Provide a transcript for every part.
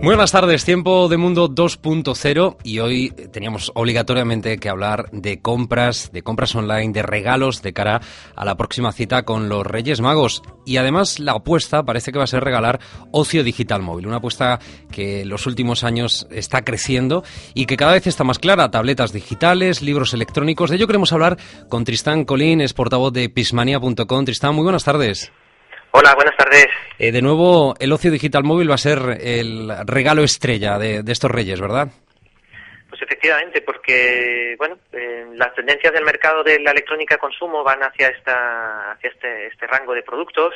Muy buenas tardes, tiempo de Mundo 2.0 y hoy teníamos obligatoriamente que hablar de compras online, de regalos de cara a la próxima cita con los Reyes Magos. Y además la apuesta parece que va a ser regalar ocio digital móvil, una apuesta que en los últimos años está creciendo y que cada vez está más clara. Tabletas digitales, libros electrónicos. De ello queremos hablar con Tristán Colín, es portavoz de Pixmania.com. Tristán, muy buenas tardes. Hola, buenas tardes. De nuevo, el ocio digital móvil va a ser el regalo estrella de estos Reyes, ¿verdad? Pues efectivamente, porque las tendencias del mercado de la electrónica de consumo van hacia este rango de productos.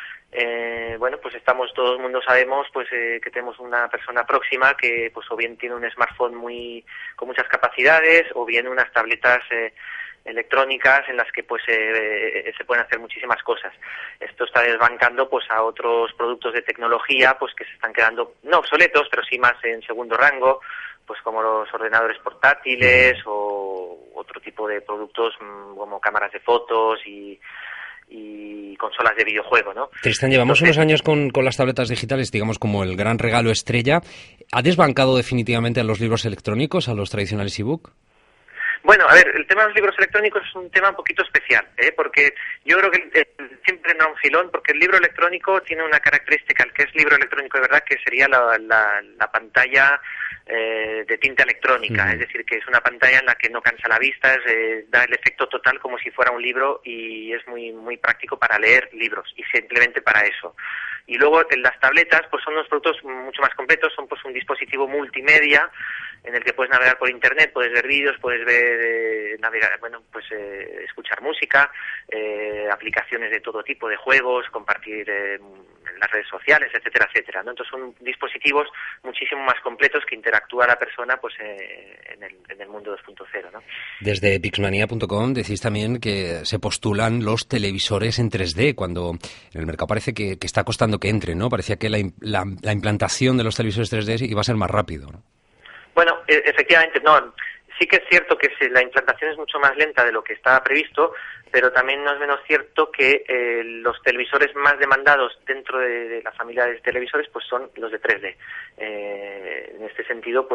Pues todo el mundo sabemos que tenemos una persona próxima que pues o bien tiene un smartphone con muchas capacidades o bien unas tabletas electrónicas en las que se pueden hacer muchísimas cosas. Esto está desbancando a otros productos de tecnología que se están quedando no obsoletos, pero sí más en segundo rango, como los ordenadores portátiles o otro tipo de productos como cámaras de fotos y consolas de videojuego, ¿no? Tristán, llevamos unos años con las tabletas digitales, digamos, como el gran regalo estrella. ¿Ha desbancado definitivamente a los libros electrónicos, a los tradicionales ebook? Bueno, a ver, el tema de los libros electrónicos es un tema un poquito especial, porque yo creo que siempre da un filón, porque el libro electrónico tiene una característica, el que es libro electrónico de verdad, que sería la pantalla de tinta electrónica, es decir, que es una pantalla en la que no cansa la vista, da el efecto total como si fuera un libro y es muy muy práctico para leer libros y simplemente para eso. Y luego las tabletas son unos productos mucho más completos, son un dispositivo multimedia en el que puedes navegar por internet, puedes ver vídeos, puedes ver escuchar música, aplicaciones de todo tipo de juegos, compartir en las redes sociales, etcétera, etcétera, ¿no? Entonces son dispositivos muchísimo más completos que interactúa la persona en el mundo 2.0, ¿no? Desde Pixmania.com decís también que se postulan los televisores en 3D, cuando en el mercado parece que está costando que entre, ¿no? Parecía que la implantación de los televisores 3D iba a ser más rápido, ¿no? Bueno, efectivamente, no. Sí que es cierto que la implantación es mucho más lenta de lo que estaba previsto, pero también no es menos cierto que los televisores más demandados dentro de la familia de televisores son los de 3D. En este sentido,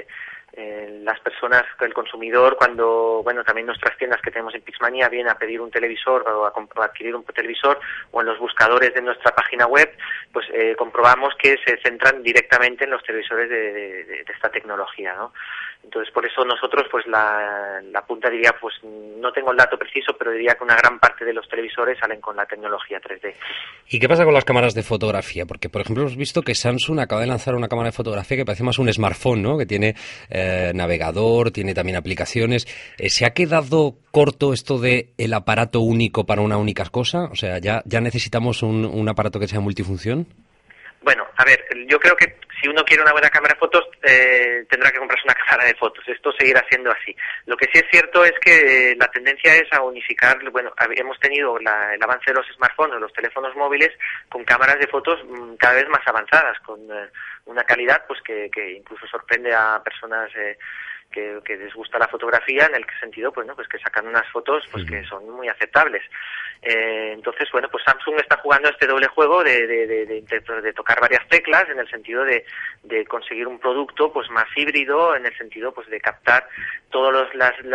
las personas, el consumidor, cuando, también nuestras tiendas que tenemos en Pixmania vienen a pedir un televisor o a adquirir un televisor, o en los buscadores de nuestra página web, comprobamos que se centran directamente en los televisores de esta tecnología, ¿no? Entonces, por eso nosotros, la punta diría, no tengo el dato preciso, pero diría que una gran parte de los televisores salen con la tecnología 3D. ¿Y qué pasa con las cámaras de fotografía? Porque, por ejemplo, hemos visto que Samsung acaba de lanzar una cámara de fotografía que parece más un smartphone, ¿no? Que tiene navegador, tiene también aplicaciones. ¿Se ha quedado corto esto de el aparato único para una única cosa? O sea, ¿ya necesitamos un aparato que sea multifunción? Bueno, a ver, yo creo que si uno quiere una buena cámara de fotos, tendrá que comprarse una cámara de fotos. Esto seguirá siendo así. Lo que sí es cierto es que la tendencia es a unificar. Bueno, hemos tenido el avance de los smartphones, de los teléfonos móviles, con cámaras de fotos cada vez más avanzadas, con una calidad que incluso sorprende a personas que les gusta la fotografía, en el sentido que sacan unas fotos que son muy aceptables. Entonces, Samsung está jugando este doble juego de tocar varias teclas, en el sentido de conseguir un producto más híbrido, en el sentido de captar todas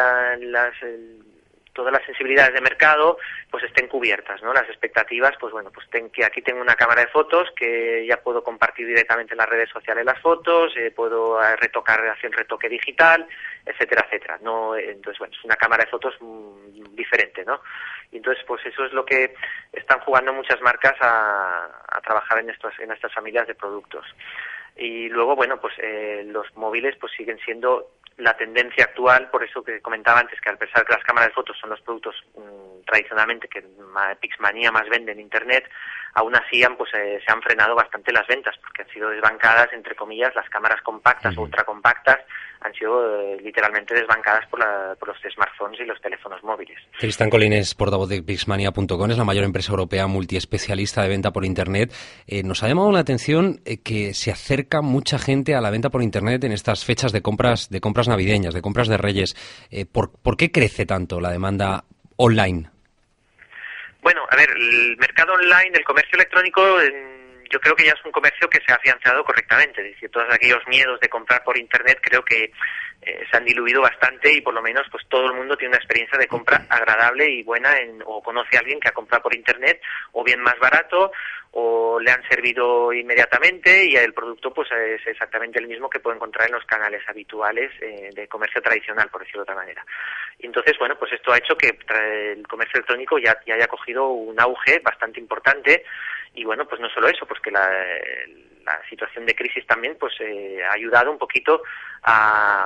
las sensibilidades de mercado estén cubiertas, ¿no? Las expectativas, que aquí tengo una cámara de fotos que ya puedo compartir directamente en las redes sociales las fotos, puedo hacer un retoque digital, etcétera, etcétera. No, entonces, es una cámara de fotos diferente, ¿no? Y entonces, eso es lo que están jugando muchas marcas a trabajar en estas familias de productos. Y luego, los móviles siguen siendo la tendencia actual, por eso que comentaba antes, que al pensar que las cámaras de fotos son los productos tradicionalmente que Pixmania más vende en Internet, aún así se han frenado bastante las ventas, porque han sido desbancadas, entre comillas, las cámaras compactas o ultracompactas han sido literalmente desbancadas por los smartphones y los teléfonos móviles. Tristán Colín es portavoz de Pixmania.com, es la mayor empresa europea multiespecialista de venta por Internet. Nos ha llamado la atención que se acerca mucha gente a la venta por Internet en estas fechas de compras navideñas, de compras de Reyes. ¿Por qué crece tanto la demanda online? Bueno, a ver, el mercado online, el comercio electrónico, yo creo que ya es un comercio que se ha afianzado correctamente. Es decir, todos aquellos miedos de comprar por Internet creo que se han diluido bastante y por lo menos pues todo el mundo tiene una experiencia de compra agradable y buena o conoce a alguien que ha comprado por Internet o bien más barato o le han servido inmediatamente y el producto pues es exactamente el mismo que puede encontrar en los canales habituales de comercio tradicional, por decirlo de otra manera. Y entonces, bueno, pues esto ha hecho que el comercio electrónico ya haya cogido un auge bastante importante y bueno, pues no solo eso, pues que la situación de crisis también pues ha ayudado un poquito a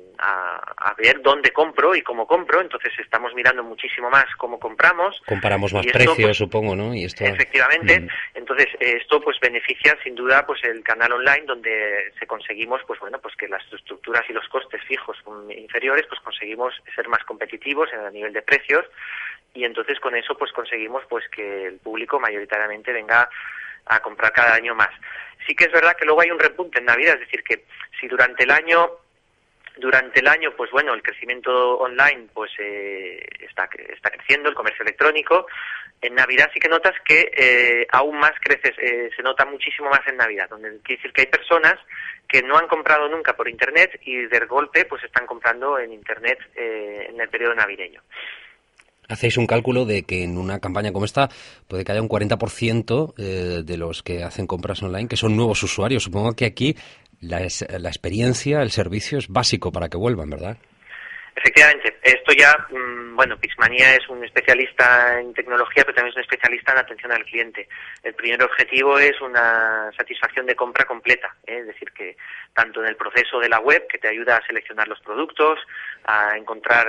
ver dónde compro y cómo compro, entonces estamos mirando muchísimo más cómo compramos. Comparamos más precios, pues, supongo, ¿no? Y esto... Efectivamente, entonces esto pues beneficia sin duda pues el canal online donde conseguimos pues bueno, pues que las estructuras y los costes fijos inferiores, pues conseguimos ser más competitivos a nivel de precios y entonces con eso pues conseguimos pues que el público mayoritariamente venga a comprar cada año más. Sí que es verdad que luego hay un repunte en Navidad, es decir que si durante el año, pues bueno, el crecimiento online pues está creciendo, el comercio electrónico. En Navidad sí que notas que aún más crece, se nota muchísimo más en Navidad, donde quiere decir que hay personas que no han comprado nunca por Internet y de golpe pues están comprando en Internet en el periodo navideño. Hacéis un cálculo de que en una campaña como esta puede que haya un 40% de los que hacen compras online que son nuevos usuarios. Supongo que aquí la experiencia, el servicio es básico para que vuelvan, ¿verdad? Efectivamente, esto ya, bueno, Pixmania es un especialista en tecnología, pero también es un especialista en atención al cliente. El primer objetivo es una satisfacción de compra completa, es decir, que tanto en el proceso de la web, que te ayuda a seleccionar los productos, a encontrar,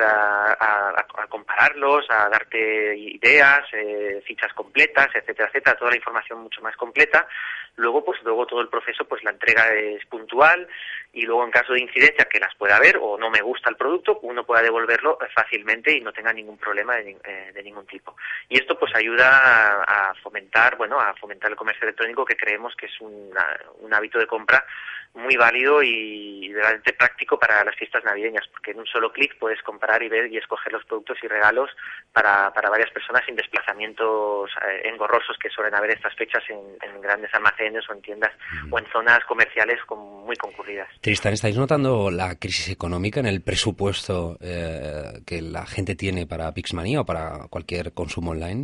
a compararlos, a darte ideas, fichas completas, etcétera, etcétera, toda la información mucho más completa. Luego todo el proceso, pues la entrega es puntual y luego en caso de incidencia que las pueda haber o no me gusta el producto, uno pueda devolverlo fácilmente y no tenga ningún problema de ningún tipo. Y esto pues ayuda a fomentar el comercio electrónico, que creemos que es un hábito de compra muy válido y realmente práctico para las fiestas navideñas, porque en un solo clic puedes comparar y ver y escoger los productos y regalos para varias personas sin desplazamientos engorrosos que suelen haber estas fechas en grandes almacenes o en tiendas o en zonas comerciales muy concurridas. Tristán, ¿estáis notando la crisis económica en el presupuesto que la gente tiene para Pixmania o para cualquier consumo online?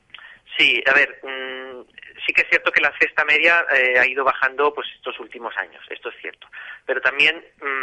Sí, a ver, sí que es cierto que la cesta media ha ido bajando pues estos últimos años, esto es cierto. Pero también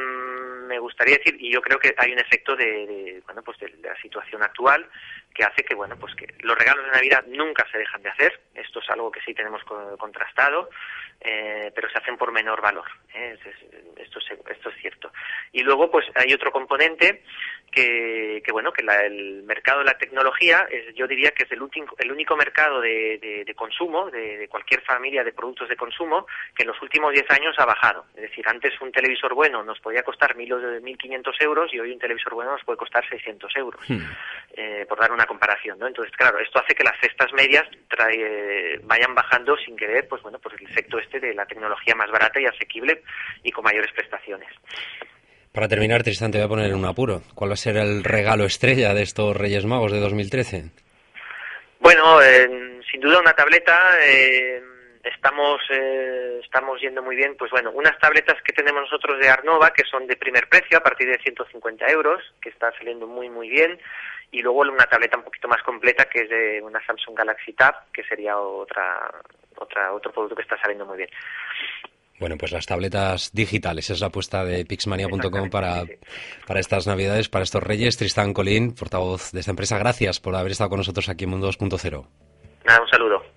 me gustaría decir, y yo creo que hay un efecto de la situación actual que hace que que los regalos de Navidad nunca se dejan de hacer. Esto es algo que sí tenemos contrastado, pero se hacen por menor valor. Esto es cierto. Y luego pues hay otro componente que el mercado de la tecnología yo diría que es el único mercado de consumo de cualquier familia de productos de consumo que en los últimos 10 años ha bajado. Es decir, antes un televisor bueno nos podía costar 1.500 euros y hoy un televisor bueno nos puede costar 600 euros, por dar una comparación, ¿no? Entonces, claro, esto hace que las cestas medias vayan bajando sin querer, pues el efecto de la tecnología más barata y asequible y con mayores prestaciones. Para terminar, Tristán, te voy a poner en un apuro. ¿Cuál va a ser el regalo estrella de estos Reyes Magos de 2013? Bueno, sin duda una tableta. Estamos yendo muy bien, pues bueno, unas tabletas que tenemos nosotros de Arnova, que son de primer precio, a partir de 150 euros, que está saliendo muy muy bien, y luego una tableta un poquito más completa, que es de una Samsung Galaxy Tab, que sería otro producto que está saliendo muy bien. Bueno, pues las tabletas digitales, es la apuesta de Pixmania.com para estas Navidades, para estos Reyes. Tristán Colín, portavoz de esta empresa, gracias por haber estado con nosotros aquí en Mundo 2.0. Nada, un saludo.